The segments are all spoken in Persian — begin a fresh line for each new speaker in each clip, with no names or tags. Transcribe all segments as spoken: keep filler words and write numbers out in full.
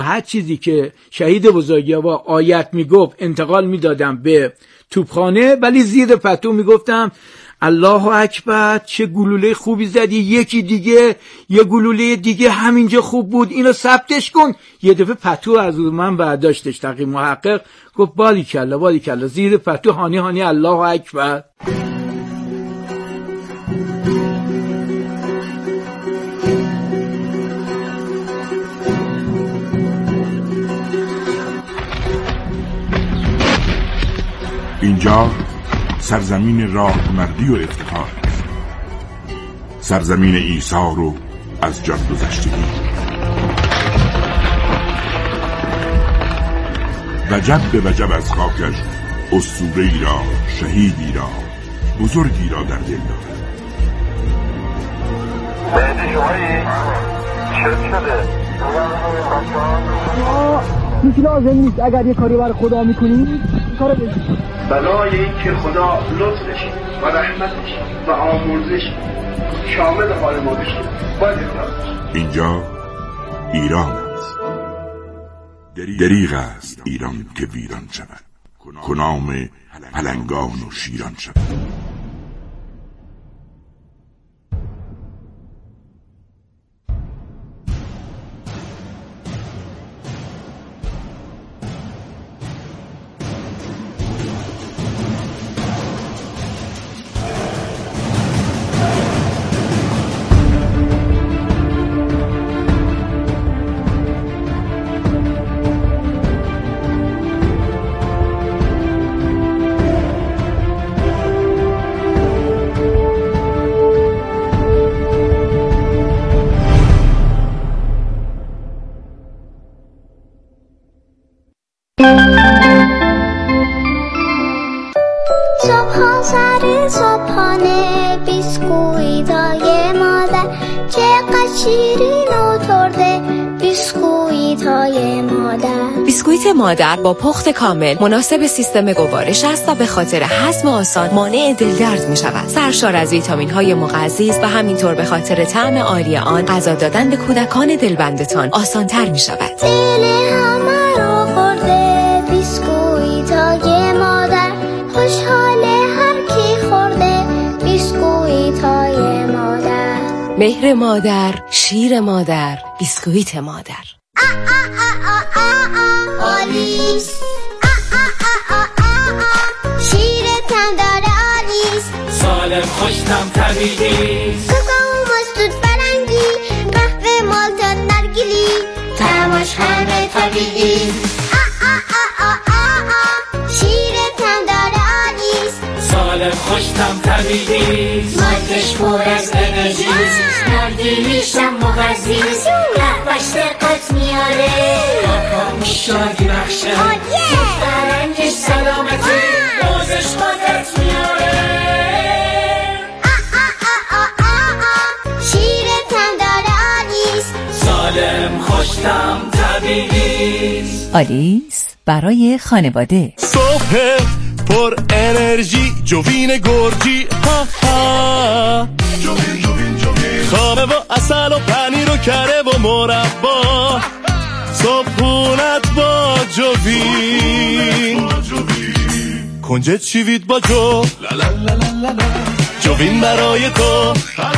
هر چیزی که شهید بزرگوار آیت میگفت انتقال میدادم به توپخانه، ولی زیر پتو میگفتم الله اکبر، چه گلوله خوبی زدی، یکی دیگه یه گلوله دیگه همینجا خوب بود، اینو ثبتش کن. یه دفعه پتو از من برداشتش تقی محقق، گفت باریکلا باریکلا، زیر پتو هانی هانی الله اکبر.
اینجا سرزمین راهنمایی و افتخار، سرزمین ایثار و از جان گذشتگی. وجب به وجب از خاکش اسطوره‌ای را، شهیدی را، بزرگی را در دل دارد.
مهدی شمایی چه شده؟
هیچ لازم نیست، اگر یه کاری بر خدا میکنید این کارو بزنید.
بلای این که خدا لطفش و رحمتش و آمرزش شامل حال ما بشه باید اقرار.
اینجا ایران است، دریغ است ایران که ویران شود، کنام پلنگان و شیران شود.
صبح سر صبحانه بیسکویتای مادر چقدر شیرین و ترده بیسکویتای مادر.
بیسکویت مادر با پخت کامل مناسب سیستم گوارش است و به خاطر هضم آسان مانع دلدرد می شود. سرشار از ویتامین های مغذی است و همینطور به خاطر طعم عالی آن غذا دادن به کودکان دلبندتان آسان تر می شود.
دل همه رو خورده بیسکویتای مادر، خوشحاله هر کی خورده بیسکویتای مادر.
مهر مادر، شیر مادر، بیسکویت مادر.
آ آ آ آ آ آ آلیس، آ آ آ آ آ آ شیرت هم داره آلیس،
سالم خوشتم طبیعیست،
کوکو مستود فرنگی، قهوه مالتا نرگیلی،
طعمش همه طبیعیست.
آ آ آ آ آ آ شیرت هم داره آلیس،
سالم خوشتم طبیعیست، مادش پر از انرژیست، نرگیلیشم مغذیست، قهوهش دقت میاره، کاکاوش شادی بخشه، فرنگش سلامتی، موزش قدرت میاره.
آ آ آ آ آ آ شیرت هم داره آلیس،
سالم خوشتم طبیعیست.
آلیس برای خانواده.
صبح پر انرژی جوین گرجی، ها ها
جوین جوین جوین،
خامه و اصل و پنیر و کره و مربا، صبحونت با جوین، کنجد چیوید با جو، جوین برای تو،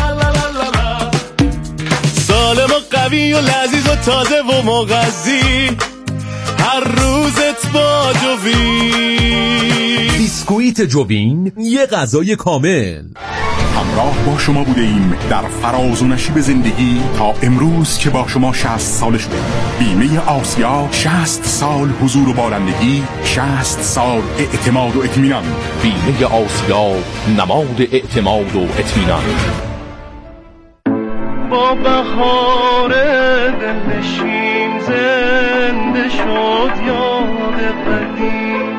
سالم و قوی و لذیذ و تازه و مغذی، هر روزت با جوین.
بیسکویت جوین، یه غذای کامل.
همراه با شما بوده ایم در فراز و نشیب زندگی تا امروز که با شما شصت سال شده. بیمه آسیا، شصت سال حضور و بارندگی، شصت سال اعتماد و اطمینان.
بیمه آسیا، نماد اعتماد و اطمینان.
با بهار دلنشین زنده شد یاد قدیم،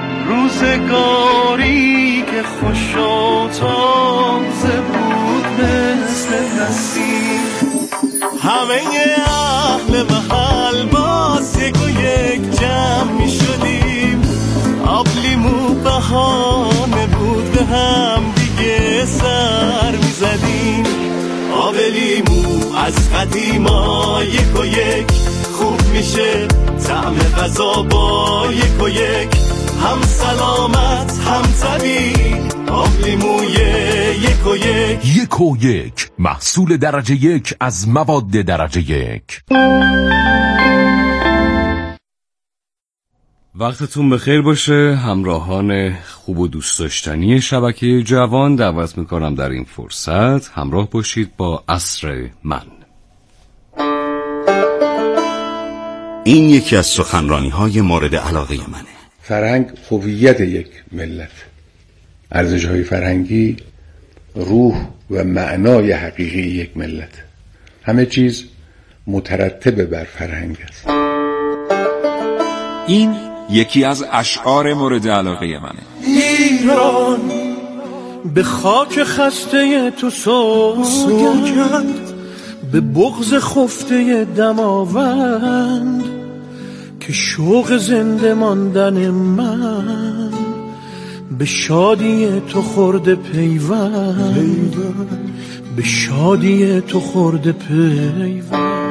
روزگاری که خوش و تازه بود مثل نسیم. همه اهل محل باز یک و یک جمع می شدیم، آب لیمو بهانه بود به هم دیگه سر می زدیم. آب لیمو از قدیما یک و یک خوب میشه طعم غذا با یک و یک، هم سلامت هم طبیعی، آب لیموی یک و یک.
یک و یک محصول درجه یک از مواد درجه یک.
وقتتون بخیر باشه همراهان خوب و دوست داشتنی شبکه جوان. دعوت میکنم در این فرصت همراه باشید با عصر من.
این یکی از سخنرانی‌های مورد علاقه منه.
فرهنگ هویت یک ملت، ارزش‌های فرهنگی روح و معنای حقیقی یک ملت. همه چیز مترتب بر فرهنگ است.
این یکی از اشعار مورد علاقه منه.
ایران به خاک خسته تو سوگند، به بغض خفته دماوند، که شوق زنده ماندن من به شادی تو خورده پیوند، به شادی تو خورده پیوند.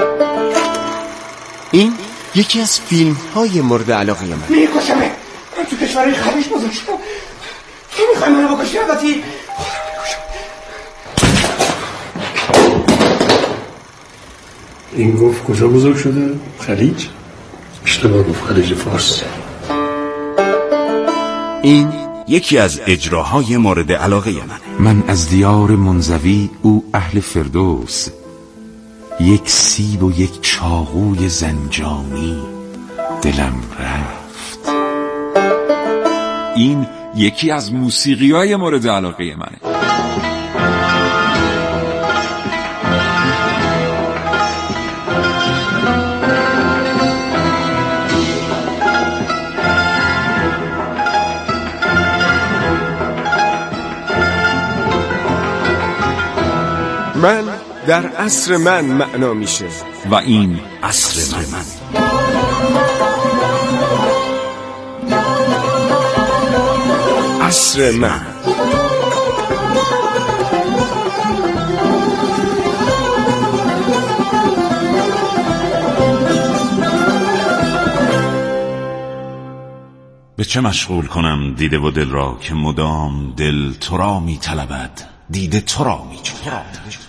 این یکی از فیلم های مورد علاقه من.
میکشمه، من تو کشورهای خلیج بزرگ شدم، تو میخوای منو بکشی؟ البته
این گفت کجا بزرگ شده؟ خلیج؟ اشتباه گفت، خلیج فارس.
این یکی از اجراهای مورد علاقه منه.
من از دیار منزوی، او اهل فردوس، یک سیب و یک چاقوی زنجانی دلم رفت.
این یکی از موسیقی‌های مورد علاقه منه.
من در عصر من معنا میشه
و این
عصر من.
عصر من.
به چه مشغول کنم دیده و دل را، که مدام دل تو را می طلبد، دیده تو را می جوید.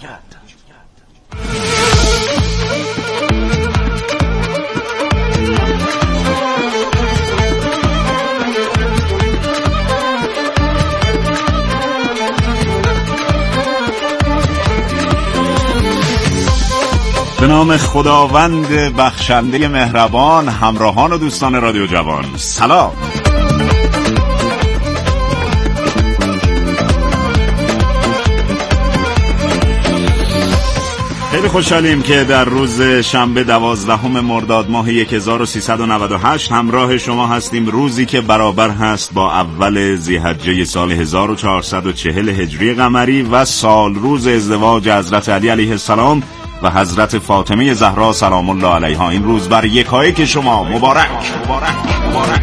به نام خداوند بخشنده مهربان، همراهان و دوستان رادیو جوان سلام. خیلی خوشحالیم که در روز شنبه دوازدهم مرداد ماه هزار و سیصد و نود و هشت همراه شما هستیم، روزی که برابر هست با اول ذی‌حجه سال هزار و چهارصد و چهل هجری قمری و سال روز ازدواج حضرت علی علیه السلام و حضرت فاطمه زهرا سلام الله علیها. این روز بر یکایک شما مبارک مبارک مبارک.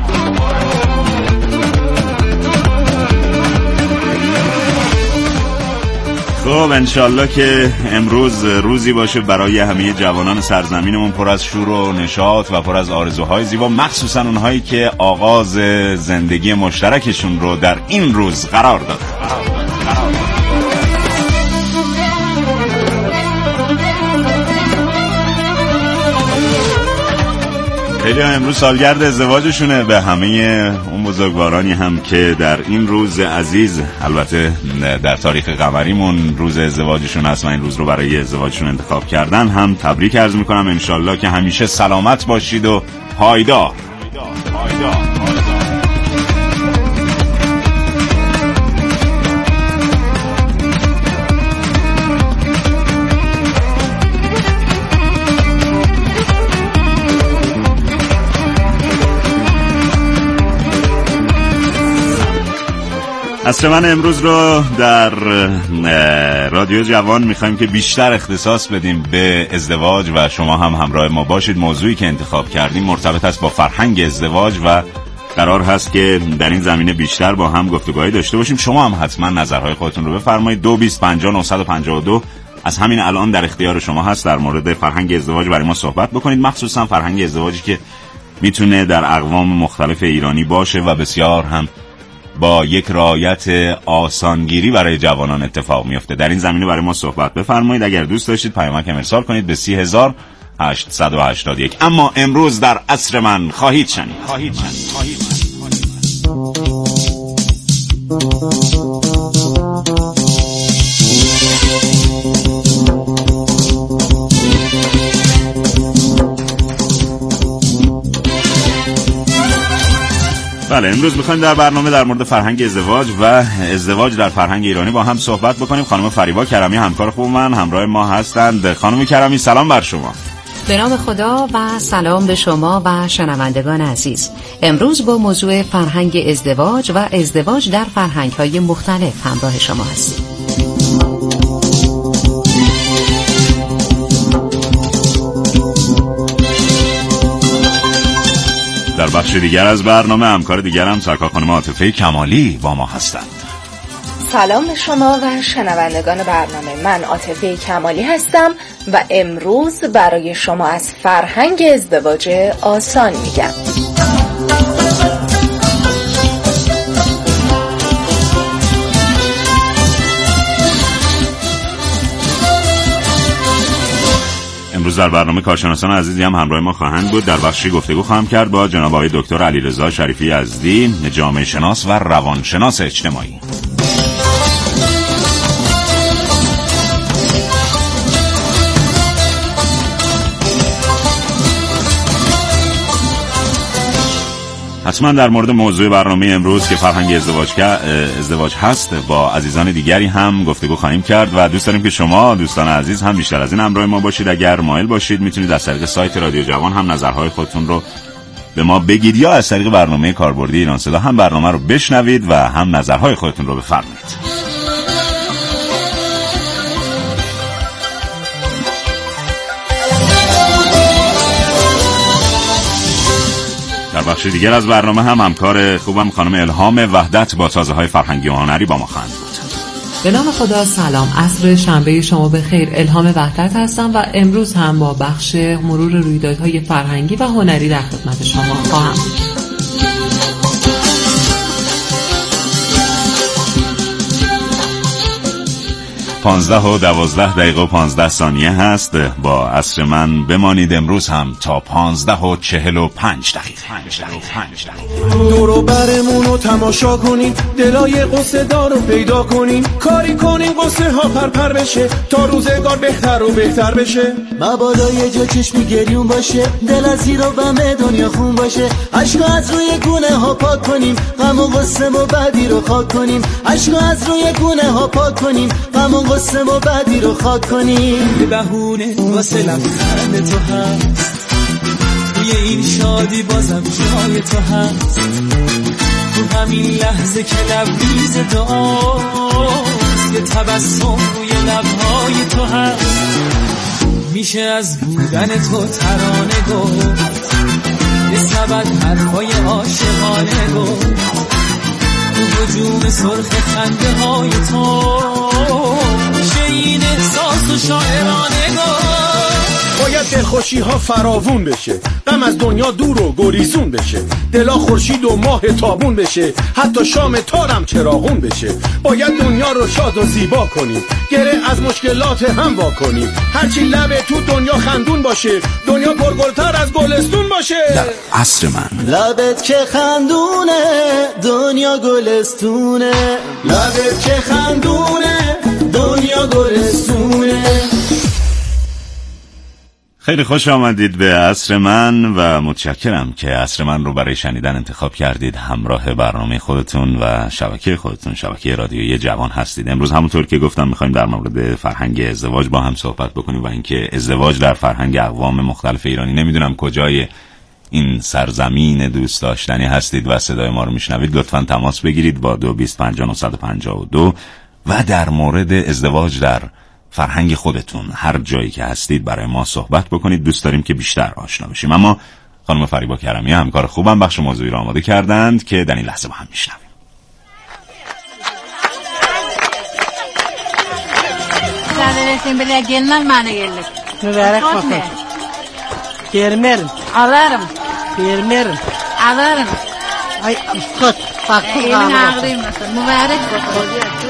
خب انشالله که امروز روزی باشه برای همه جوانان سرزمینمون پر از شور و نشاط و پر از آرزوهای زیبا، مخصوصا اونهایی که آغاز زندگی مشترکشون رو در این روز قرار داد. خیلی امروز سالگرد ازدواجشونه. به همه اون بزرگوارانی هم که در این روز عزیز، البته در تاریخ قمریمون روز ازدواجشون هست و این روز رو برای ازدواجشون انتخاب کردن، هم تبریک عرض میکنم. انشالله که همیشه سلامت باشید و پایدار. عصر من امروز رو در رادیو جوان میخوایم که بیشتر اختصاص بدیم به ازدواج و شما هم همراه ما باشید. موضوعی که انتخاب کردیم مرتبط است با فرهنگ ازدواج و قرار هست که در این زمینه بیشتر با هم گفتگوهای داشته باشیم. شما هم حتما نظرهای خودتون رو بفرمایید. دو بیست پنجاه نهصد و پنجاه و دو از همین الان در اختیار شما هست در مورد فرهنگ ازدواج برای ما صحبت بکنید، مخصوصا فرهنگ ازدواجی که میتونه در اقوام مختلف ایرانی باشه و بسیار هم با یک رعایت آسانگیری برای جوانان اتفاق میفته. در این زمینه برای ما صحبت بفرمایید. اگر دوست داشتید پیامک ارسال کنید به سی هزار هشتصد و هشتاد و یک. اما امروز در عصر من خواهید شنید خواهید شنید خواهید شنید بله، امروز میخوایم در برنامه در مورد فرهنگ ازدواج و ازدواج در فرهنگ ایرانی با هم صحبت بکنیم. خانم فریبا کرمی همکار خوب من همراه ما هستند. خانم کرمی سلام بر شما.
به نام خدا و سلام به شما و شنوندگان عزیز. امروز با موضوع فرهنگ ازدواج و ازدواج در فرهنگ‌های مختلف همراه شما هستیم.
در بخش دیگر از برنامه همکار دیگرم سرکار خانم عاطفه کمالی با ما هستند.
سلام به شما و شنوندگان برنامه. من عاطفه کمالی هستم و امروز برای شما از فرهنگ ازدواج آسان میگم.
امروز در برنامه کارشناسان عزیزی هم همراه ما خواهند بود. در بخشی گفتگو خواهم کرد با جناب آقای دکتر علیرضا شریفی یزدی، جامعه شناس و روانشناس اجتماعی. حتما در مورد موضوع برنامه امروز که فرهنگ ازدواج که ازدواج هست با عزیزان دیگری هم گفتگو خواهیم کرد و دوست داریم که شما دوستان عزیز هم بیشتر از این همراه ما باشید. اگر مایل باشید میتونید از طریق سایت رادیو جوان هم نظرهای خودتون رو به ما بگید یا از طریق برنامه کاربردی ایران صدا هم برنامه رو بشنوید و هم نظرهای خودتون رو بفرمایید. در بخش دیگر از برنامه هم همکار خوبم خانم الهام وحدت با تازه‌های فرهنگی و هنری با ما خواهند بود.
به نام خدا سلام، عصر شنبه شما بخیر. الهام وحدت هستم و امروز هم با بخش مرور رویدادهای فرهنگی و هنری در خدمت شما خواهم بود.
پانزده و دوازده دقیقه و پانزده ثانیه هست. با عصر من بمانید امروز هم تا پانزده و چهل و پنج دقیقه.
دورو برمون رو تماشا کنیم، دلای قصه دار رو پیدا کنیم، کاری کنیم قصه ها پرپر بشه تا روزگار بهتر و بهتر بشه.
مبادا یه جا چشمی گریون باشه، دل از زیر و بم دنیا خون باشه، عشق از روی گونه ها پاک کنیم، غم و غصه و بعدی رو خاک کنیم، عشق از روی گونه ها پاک کنیم، غم و غصه و بعدی رو خاک کنیم.
به بهونه واسه لبخند تو هست، توی این شادی بازم جای تو هست، تو همین لحظه که لبریز دعاست، یه تبسم روی لبهای تو هست، میشه از بودن تو ترانه گفت، یه سبد حرفای عاشقانه گفت، تو وجود سرخ خنده های تو میشه این احساس و شاعرانه گفت.
باید دلخوشی ها فراوون بشه، غم از دنیا دور و گریزون بشه، دلا خورشید و ماه تابون بشه، حتی شام تارم چراغون بشه. باید دنیا رو شاد و زیبا کنیم، گره از مشکلات هم وا کنیم، هرچی لبه تو دنیا خندون باشه، دنیا پرگلتر از گلستون باشه.
در عصر من
لبت که خندونه دنیا گلستونه، لبت که خندونه دنیا گلستونه.
خیلی خوش آمدید به عصر من و متشکرم که عصر من رو برای شنیدن انتخاب کردید. همراه برنامه خودتون و شبکه خودتون، شبکه رادیویی جوان هستید. امروز همونطور که گفتم میخوایم در مورد فرهنگ ازدواج با هم صحبت بکنیم و اینکه ازدواج در فرهنگ اقوام مختلف ایرانی، نمیدونم کجای این سرزمین دوست داشتنی هستید و صدای ما رو میشنوید، لطفاً تماس بگیرید با دو بیست پنجاه نهصد و پنجاه و دو و در مورد ازدواج در فرهنگ خودتون هر جایی که هستید برای ما صحبت بکنید. دوست داریم که بیشتر آشنا بشیم. اما خانم فریبا کرمی همکار خوبم بخش موضوعی رو آماده کردند که در این لحظه با هم میشنویم.
Nerede resim bile gelmez bana geldik.
Mübarek bakın. Vermerim.
Alırım.
Vermerim.
Alırım.
Ay üstad. Bak bu
Elin ağrıymasın. Mübarek bakın.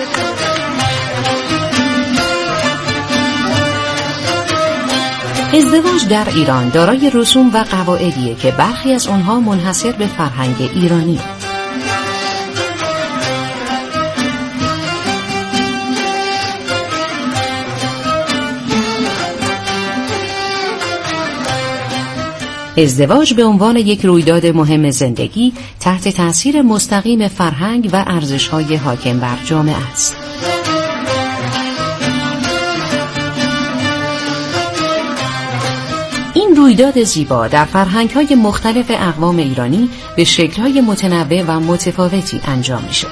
ازدواج در ایران دارای رسوم و قواعدیه که برخی از آنها منحصر به فرهنگ ایرانی. ازدواج به عنوان یک رویداد مهم زندگی تحت تأثیر مستقیم فرهنگ و ارزش‌های حاکم بر جامعه است. این رویداد زیبا در فرهنگ‌های مختلف اقوام ایرانی به شکل‌های متنوع و متفاوتی انجام میشه.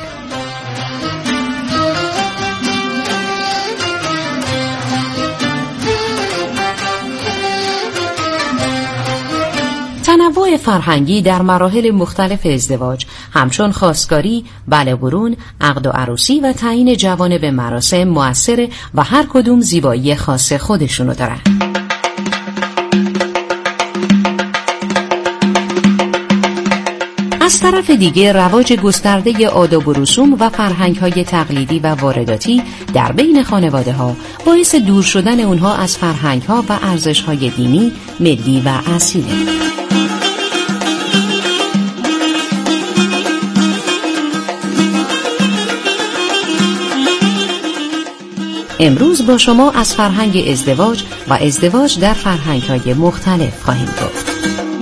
تنوع فرهنگی در مراحل مختلف ازدواج همچون خواستگاری، بله‌برون، عقد و عروسی و تعیین جوانب مراسم مؤثره و هر کدوم زیبایی خاص خودشونو دارن. از طرف دیگه رواج گسترده آداب و رسوم و فرهنگ‌های تقلیدی و وارداتی در بین خانواده‌ها باعث دور شدن اونها از فرهنگ‌ها و ارزش‌های دینی، ملی و اصیله. امروز با شما از فرهنگ ازدواج و ازدواج در فرهنگ‌های مختلف خواهیم گفت.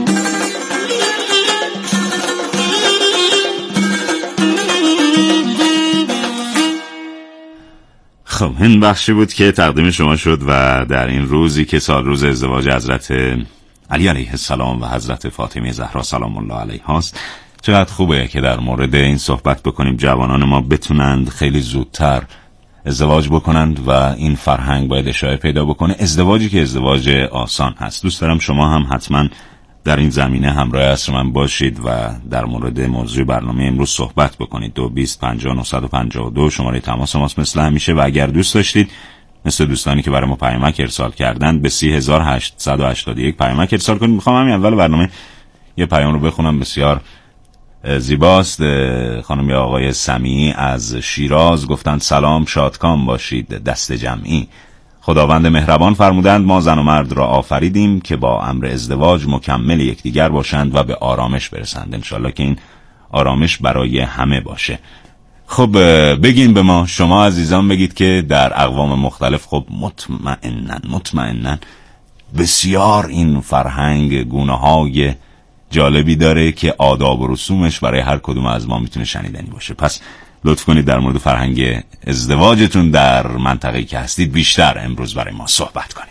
خب این بخشی بود که تقدیم شما شد و در این روزی که سال روز ازدواج حضرت علی علیه السلام و حضرت فاطمه زهرا سلام الله علیها است. چقدر خوبه که در مورد این صحبت بکنیم، جوانان ما بتونند خیلی زودتر ازدواج بکنند و این فرهنگ باید اشاعه پیدا بکنه. ازدواجی که ازدواج آسان هست. دوست دارم شما هم حتما در این زمینه همراه عصر من باشید و در مورد موضوع برنامه امروز صحبت بکنید. دو بیست پنجاه نهصد و پنجاه و دو شماره تماس ماست مثل همیشه و اگر دوست داشتید مثل دوستانی که برای ما پیامک ارسال کردن به سی هزار هشتصد و هشتاد و یک پیامک ارسال کنید. میخوام همین اول برنامه یه پیام رو بخونم، بسیار زیباست. خانم یا آقای سمیعی از شیراز گفتند سلام، شادکام باشید دست جمعی. خداوند مهربان فرمودند ما زن و مرد را آفریدیم که با امر ازدواج مکمل یکدیگر باشند و به آرامش برسند. انشالله که این آرامش برای همه باشه. خب بگین به ما، شما عزیزان بگید که در اقوام مختلف خب مطمئنن مطمئنن بسیار این فرهنگ گونه های جالبی داره که آداب و رسومش برای هر کدوم از ما میتونه شنیدنی باشه. پس لطف کنید در مورد فرهنگ ازدواجتون در منطقه‌ای که هستید بیشتر امروز برای ما صحبت کنید.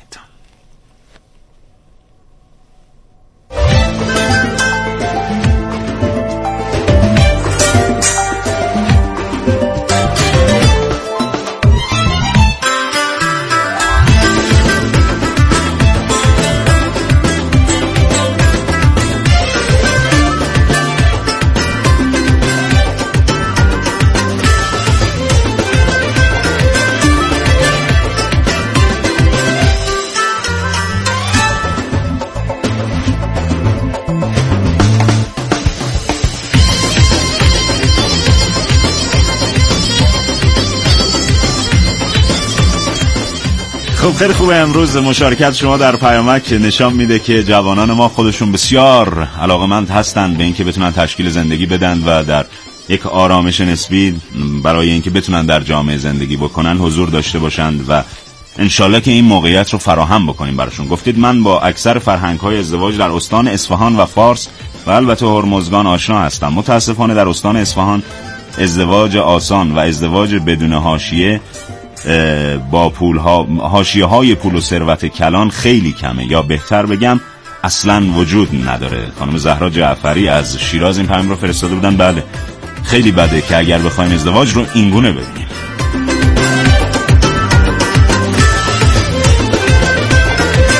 خب خیلی خوبه. امروز مشارکت شما در پیامک نشان میده که جوانان ما خودشون بسیار علاقمند هستند به اینکه بتونن تشکیل زندگی بدن و در یک آرامش نسبی برای اینکه بتونن در جامعه زندگی بکنن حضور داشته باشند و انشالله که این موقعیت رو فراهم بکنیم براشون. گفتید من با اکثر فرهنگ‌های ازدواج در استان اصفهان و فارس و البته هرمزگان آشنا هستم. متاسفانه در استان اصفهان ازدواج آسان و ازدواج بدون حاشیه با پول ها حاشیه های پول و ثروت کلان خیلی کمه، یا بهتر بگم اصلا وجود نداره. خانم زهرا جعفری از شیراز این پیام رو فرستاده بودن. بله خیلی بده که اگر بخوایم ازدواج رو اینگونه ببینیم.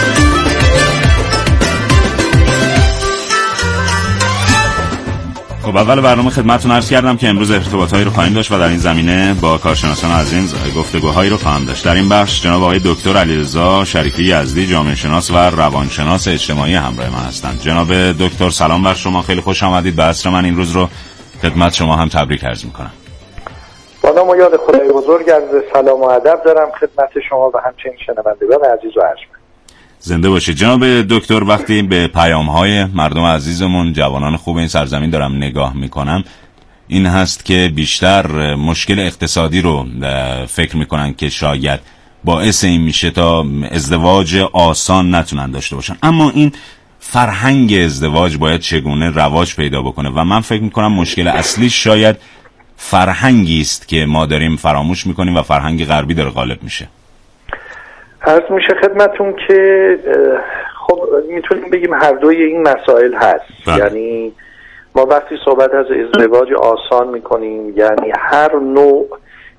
خب خب اول برنامه خدمتتون عرض کردم که امروز ارتباطایی رو خواهیم داشت و در این زمینه با کارشناسان عزیز گفتگوهایی رو خواهم داشت. در این بخش جناب آقای دکتر علیرضا شریفی یزدی، جامعه شناس و روانشناس اجتماعی همراه ما هستند. جناب دکتر سلام بر شما، خیلی خوش آمدید به عصر من. این روز رو خدمت شما هم تبریک عرض می‌کنم.
با نام و یاد خدای بزرگ عرض سلام و ادب دارم خدمت شما و همچنین شنوندگان عزیز و ارجمند.
زنده باشید. جناب دکتر، وقتی به پیام‌های مردم عزیزمون، جوانان خوب این سرزمین دارم نگاه میکنم، این هست که بیشتر مشکل اقتصادی رو فکر میکنن که شاید باعث این میشه تا ازدواج آسان نتونن داشته باشن. اما این فرهنگ ازدواج باید چگونه رواج پیدا بکنه و من فکر میکنم مشکل اصلی شاید فرهنگی است که ما داریم فراموش میکنیم و فرهنگ غربی داره غالب میشه.
عرض میشه خدمتون که خب میتونیم بگیم هر دوی این مسائل هست. بله. یعنی ما وقتی صحبت از ازدواج آسان میکنیم یعنی هر نوع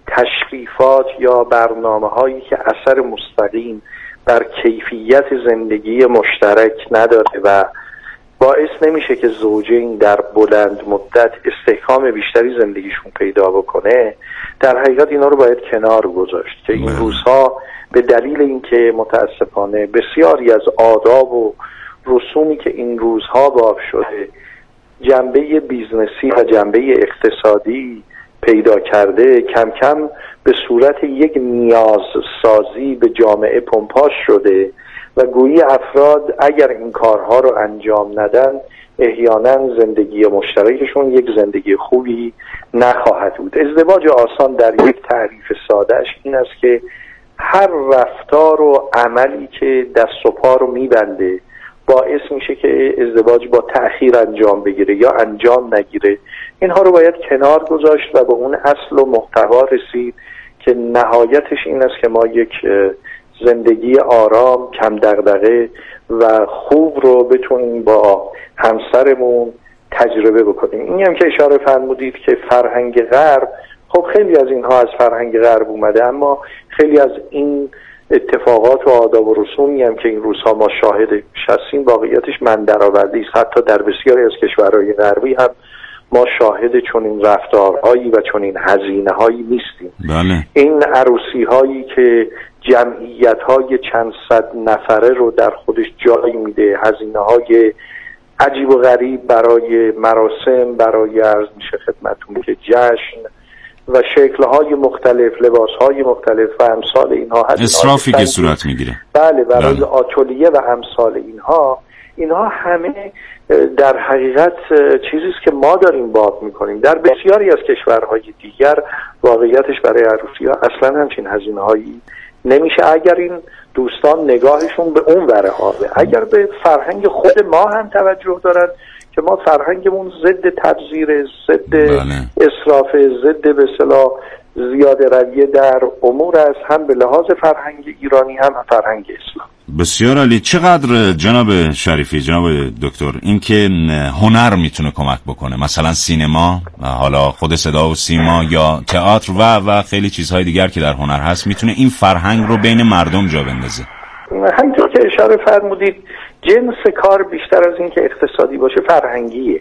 تشریفات یا برنامه هایی که اثر مستقیم بر کیفیت زندگی مشترک نداره و باعث نمیشه که زوجین در بلند مدت استحکام بیشتری زندگیشون پیدا بکنه، در حقیقت اینا رو باید کنار گذاشت که این روزها به دلیل اینکه متاسفانه بسیاری از آداب و رسومی که این روزها باب شده جنبه بیزنسی و جنبه اقتصادی پیدا کرده، کم کم به صورت یک نیاز سازی به جامعه پمپاژ شده و گویی افراد اگر این کارها رو انجام ندن احیانا زندگی مشترکشون یک زندگی خوبی نخواهد بود. ازدواج آسان در یک تعریف سادهش این است که هر رفتار و عملی که دست و پا رو میبنده باعث میشه که ازدواج با تأخیر انجام بگیره یا انجام نگیره، اینها رو باید کنار گذاشت و به اون اصل و محتوا رسید که نهایتش این است که ما یک زندگی آرام، کم دغدغه و خوب رو بتونیم با همسرمون تجربه بکنیم. اینی هم که اشاره فرمودید که فرهنگ غرب، خب خیلی از اینها از فرهنگ غرب اومده، اما خیلی از این اتفاقات و آداب و رسومی هم که این روزها ما شاهدش هستیم واقعیتش من درآورده است. حتی در بسیاری از کشورهای غربی هم ما شاهد چنین رفتارهایی و چنین هزینه‌هایی نیستیم.
بله.
این عروسی هایی که جمعیت های چند صد نفره رو در خودش جای میده، هزینه های عجیب و غریب برای مراسم، برای عرض میشه خدمتون که جشن و شکل‌های مختلف، لباس‌های مختلف و امثال اینها،
اسرافی که صورت میگیره.
بله، برای بله. آتلیه و امثال اینها، اینها همه در حقیقت چیزی است که ما داریم باب میکنیم. در بسیاری از کشورهای دیگر واقعیتش برای عروسی‌ها اصلا همچین هزینه‌هایی نمیشه اگر این دوستان نگاهشون به اون وره هاله، اگر به فرهنگ خود ما هم توجه دارن که ما فرهنگمون ضد تبذیر، ضد اسراف، ضد به اصطلاح زیاده رویه در امور است، هم به لحاظ فرهنگ ایرانی هم فرهنگ اسلام.
بسیار عالی. چقدر جناب شریفی، جناب دکتر، این که هنر میتونه کمک بکنه، مثلا سینما، حالا خود صدا و سیما یا تئاتر و و خیلی چیزهای دیگر که در هنر هست، میتونه این فرهنگ رو بین مردم جا بندازه؟
همینطور که اشاره فرمودید جنس کار بیشتر از این که اقتصادی باشه فرهنگیه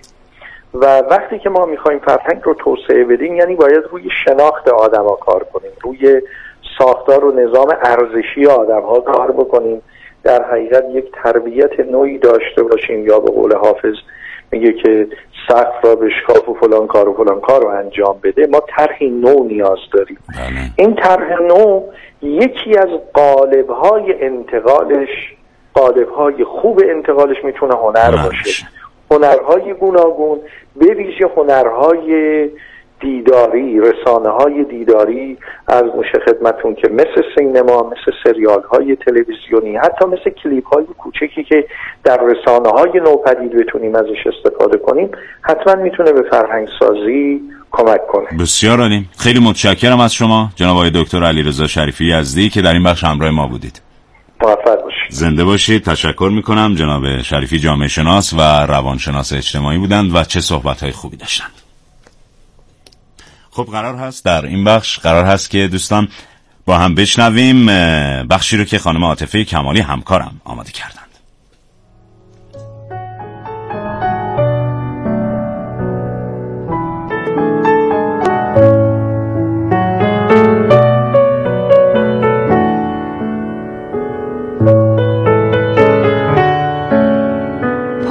و وقتی که ما میخوایم فرهنگ رو توسعه بدیم یعنی باید روی شناخت آدم ها کار کنیم، روی ساختار و نظام ارزشی آدم ها کار بکنیم، در حقیقت یک تربیت نوعی داشته باشیم، یا به قول حافظ میگه که سقف را بشکاف و فلان کار و فلان کار رو انجام بده. ما طرح نو نیاز داریم.
بله.
این طرح نو یکی از قالب‌های انتقالش، قالب‌های خوب انتقالش میتونه هنر باشه. هنرهای گوناگون، به ویژه هنرهای دیداری، رسانه های دیداری از میشه خدمتون که مثل سینما، مثل سریال های تلویزیونی، حتی مثل کلیپ های کوچکی که در رسانه های نوپدید بتونیم ازش استفاده کنیم، حتما میتونه به فرهنگ سازی کمک کنه.
بسیار عالی. خیلی متشکرم از شما جناب آقای دکتر علیرضا شریفی یزدی که در این بخش همراه ما بودید.
موفق باشید.
زنده باشید. تشکر میکنم. جناب شریفی جامعه شناس و روانشناس اجتماعی بودند و چه صحبت‌های خوبی داشتند. خب قرار هست در این بخش قرار هست که دوستان با هم بشنویم بخشی رو که خانم عاطفه کمالی همکارم آماده کردند.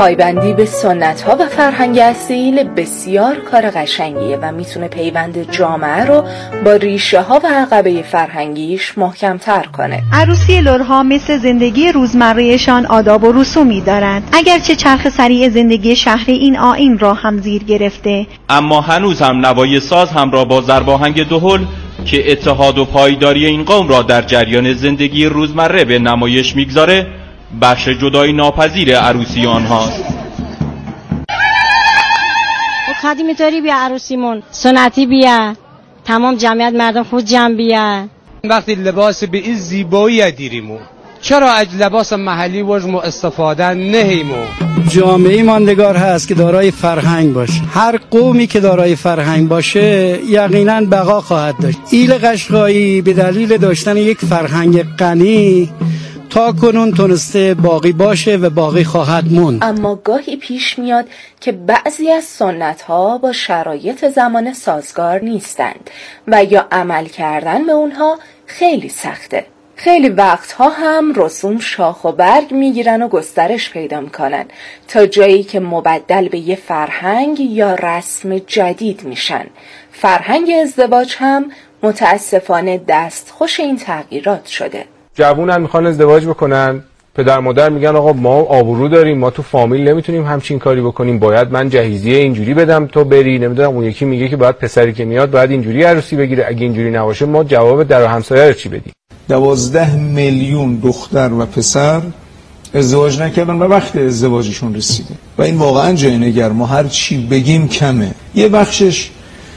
پایبندی به سنت ها و فرهنگ اصیل بسیار کار قشنگیه و میتونه پیوند جامعه رو با ریشه ها و عقبه فرهنگیش محکم‌تر کنه.
عروسی لرها مثل زندگی روزمرهشان آداب و رسومی دارند. اگرچه چرخ سریع زندگی شهری این آیین را هم زیر گرفته،
اما هنوز هم نوای ساز همراه با ضرب آهنگ دهل که اتحاد و پایداری این قوم را در جریان زندگی روزمره به نمایش میگذاره بخش جدایی ناپذیر عروسی آنهاست.
خادی میتاری بیا عروسیمون سنتی بیا، تمام جمعیت مردم خود جمع بیا.
وقتی لباس به این زیبایی دیریمو چرا از لباس محلی وجمو استفاده نهیمو؟
جامعه ماندگار هست که دارای فرهنگ باشه. هر قومی که دارای فرهنگ باشه یقینا بقا خواهد داشت. ایل قشقایی به دلیل داشتن یک فرهنگ غنی تا کنون تونسته باقی باشه و باقی خواهد موند.
اما گاهی پیش میاد که بعضی از سنت ها با شرایط زمان سازگار نیستند و یا عمل کردن به اونها خیلی سخته. خیلی وقتها هم رسوم شاخ و برگ میگیرن و گسترش پیدا میکنن تا جایی که مبدل به یه فرهنگ یا رسم جدید میشن. فرهنگ ازدواج هم متاسفانه دستخوش این تغییرات شده.
جوونن میخوان ازدواج بکنن، پدر مادر میگن آقا ما آبرو داریم، ما تو فامیل نمیتونیم همچین کاری بکنیم، باید من جهیزیه اینجوری بدم تو بری، نمیدونم اون یکی میگه که باید پسری که میاد باید اینجوری عروسی بگیره، اگه اینجوری نباشه ما جواب در و همسایه رو چی بدیم؟
دوازده میلیون دختر و پسر ازدواج نکردن و وقت ازدواجشون رسیده و این واقعا جای نگر. ما هر چی بگیم کمه. یه بخشش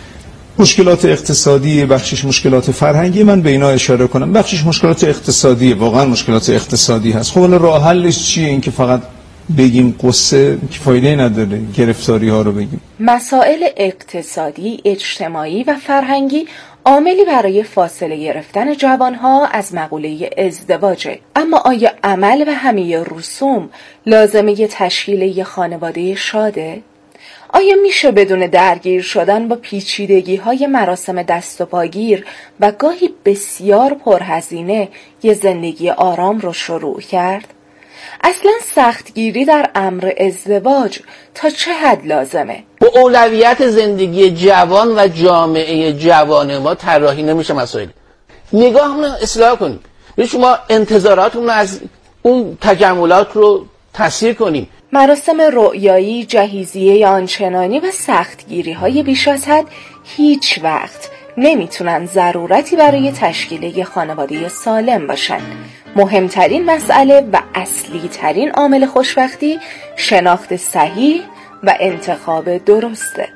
مشکلات اقتصادی، بخشش مشکلات فرهنگی، من به اینا اشاره کنم. بخشش مشکلات اقتصادی، واقعا مشکلات اقتصادی هست. خب الان راه حلش چیه؟ این که فقط بگیم قصه که فایده نداره، گرفتاری ها رو بگیم.
مسائل اقتصادی، اجتماعی و فرهنگی عاملی برای فاصله گرفتن جوانها از مقوله ازدواجه. اما آیا عمل و همه رسوم لازمه تشکیل یه خانواده شاده؟ آیا میشه بدون درگیر شدن با پیچیدگی های مراسم دست و پاگیر و گاهی بسیار پرهزینه یه زندگی آرام رو شروع کرد؟ اصلا سختگیری در امر ازدواج تا چه حد لازمه؟
با اولویت زندگی جوان و جامعه جوان ما طراحی نمیشه مسائل. نگاهمون رو اصلاح کنیم. شما انتظاراتمون رو از اون تجملات رو تسییر کنیم.
مراسم رؤیایی، جهیزیه آنچنانی و سختگیری های بیش از حد هیچ وقت نمیتونن ضرورتی برای تشکیل یک خانواده سالم باشن. مهمترین مسئله و اصلی ترین عامل خوشبختی شناخت صحیح و انتخاب درسته.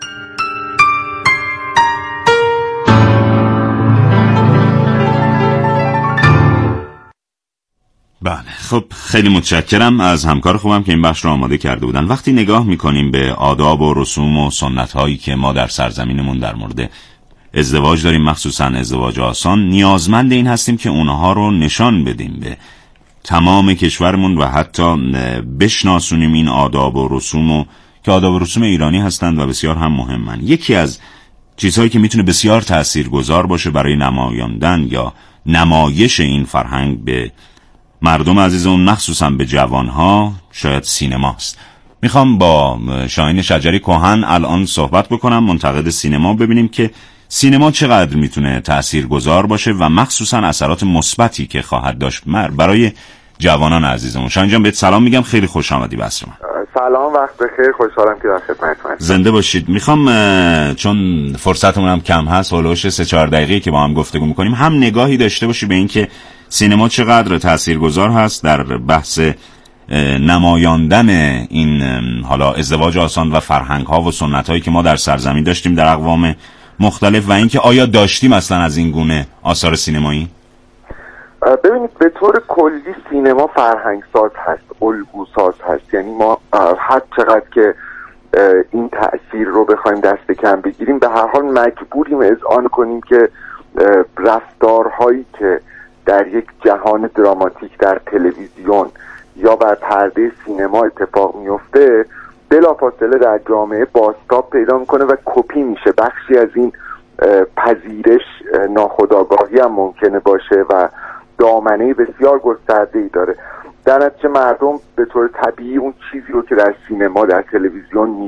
بله، خب خیلی متشکرم از همکار خوبم که این بخش رو آماده کرده بودن. وقتی نگاه میکنیم به آداب و رسوم و سنت هایی که ما در سرزمینمون در مورد ازدواج داریم، مخصوصا ازدواج آسان، نیازمند این هستیم که اونها رو نشان بدیم به تمام کشورمون و حتی بشناسونیم این آداب و رسوم و که آداب و رسوم ایرانی هستند و بسیار هم مهمن. یکی از چیزهایی که میتونه بسیار تاثیرگذار باشه برای نمایاندن یا نمایش این فرهنگ به مردم عزیزمون، مخصوصا به جوانها، شاید سینماست. میخوام با شاهین شجری کهن الان صحبت بکنم، منتقد سینما، ببینیم که سینما چقدر میتونه تاثیرگذار باشه و مخصوصا اثرات مثبتی که خواهد داشت برای جوانان عزیزمون. شاهین جان بهت سلام میگم، خیلی خوش آمدی به عصر من.
سلام، وقت بخیر، خوشحالم که در خدمتتونم.
زنده باشید. میخوام چون فرصتمون هم کم هست، هولوش سه چهار دقیقه‌ای که با هم گفتگو میکنیم، هم نگاهی داشته باشی به این که سینما چقدر تاثیرگذار هست در بحث نمایاندن این حالا ازدواج آسان و فرهنگ ها و سنت هایی که ما در سرزمین داشتیم در اقوام مختلف، و اینکه آیا داشتیم اصلا از این گونه آثار سینمایی؟
ببینید، به طور کلی سینما فرهنگ ساز هست، الگو ساز هست. یعنی ما هر چقدر که این تأثیر رو بخوایم دست کم بگیریم، به هر حال مجبوریم اذعان کنیم که رفتارهایی که در یک جهان دراماتیک در تلویزیون یا بر پرده سینما اتفاق میفته، بلافاصله در جامعه بازتاب پیدا میکنه و کپی میشه. بخشی از این پذیرش ناخودآگاهی هم ممکنه باشه و دامنه بسیار گسترده‌ای داره. در نتیجه مردم به طور طبیعی اون چیزی رو که در سینما در تلویزیون